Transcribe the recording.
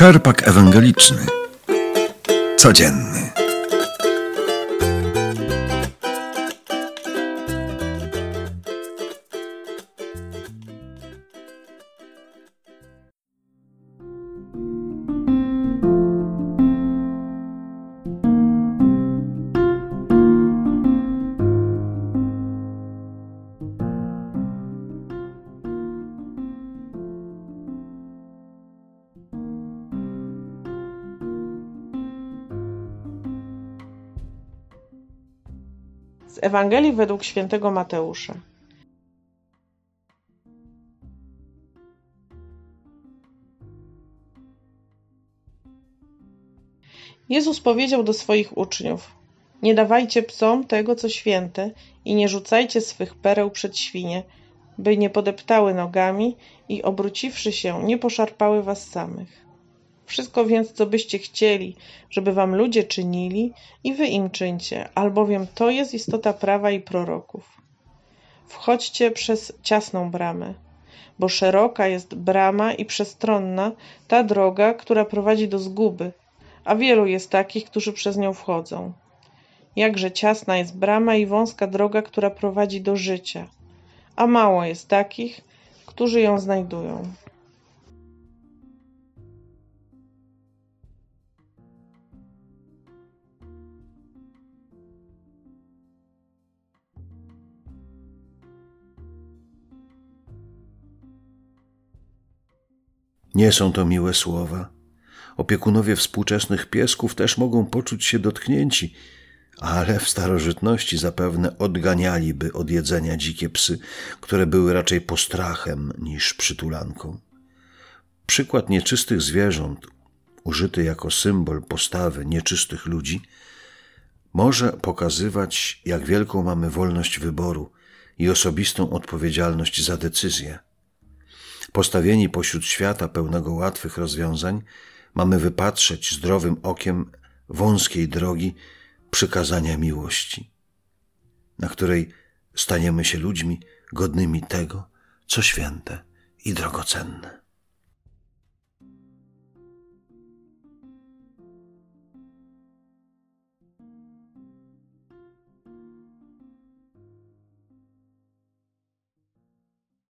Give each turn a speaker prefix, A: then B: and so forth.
A: Czerpak ewangeliczny. Codzienny.
B: Z Ewangelii według świętego Mateusza. Jezus powiedział do swoich uczniów: nie dawajcie psom tego, co święte, i nie rzucajcie swych pereł przed świnie, by nie podeptały nogami i obróciwszy się, nie poszarpały was samych. Wszystko więc, co byście chcieli, żeby wam ludzie czynili, i wy im czyńcie, albowiem to jest istota prawa i proroków. Wchodźcie przez ciasną bramę, bo szeroka jest brama i przestronna ta droga, która prowadzi do zguby, a wielu jest takich, którzy przez nią wchodzą. Jakże ciasna jest brama i wąska droga, która prowadzi do życia, a mało jest takich, którzy ją znajdują.
A: Nie są to miłe słowa. Opiekunowie współczesnych piesków też mogą poczuć się dotknięci, ale w starożytności zapewne odganialiby od jedzenia dzikie psy, które były raczej postrachem niż przytulanką. Przykład nieczystych zwierząt, użyty jako symbol postawy nieczystych ludzi, może pokazywać, jak wielką mamy wolność wyboru i osobistą odpowiedzialność za decyzje. Postawieni pośród świata pełnego łatwych rozwiązań, mamy wypatrzeć zdrowym okiem wąskiej drogi przykazania miłości, na której staniemy się ludźmi godnymi tego, co święte i drogocenne.